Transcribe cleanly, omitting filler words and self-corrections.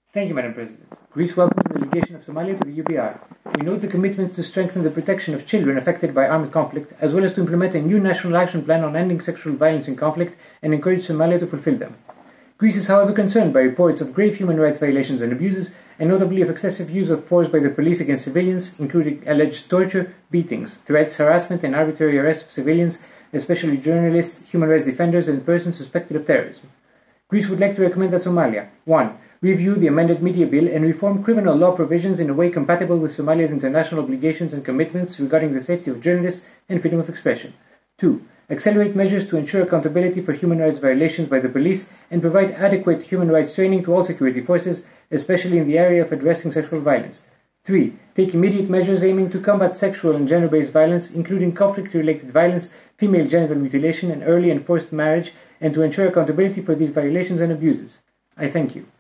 Thank you, Madam President. Greece welcomes the delegation of Somalia to the UPR. We note the commitments to strengthen the protection of children affected by armed conflict, as well as to implement a new national action plan on ending sexual violence in conflict and encourage Somalia to fulfill them. Greece is, however, concerned by reports of grave human rights violations and abuses, and notably of excessive use of force by the police against civilians, including alleged torture, beatings, threats, harassment, and arbitrary arrest of civilians, especially journalists, human rights defenders, and persons suspected of terrorism. Greece would like to recommend that Somalia 1. Review the amended media bill and reform criminal law provisions in a way compatible with Somalia's international obligations and commitments regarding the safety of journalists and freedom of expression. 2. Accelerate measures to ensure accountability for human rights violations by the police and provide adequate human rights training to all security forces, especially in the area of addressing sexual violence. 3. Take immediate measures aiming to combat sexual and gender-based violence, including conflict-related violence, female genital mutilation, and early and forced marriage, and to ensure accountability for these violations and abuses. I thank you.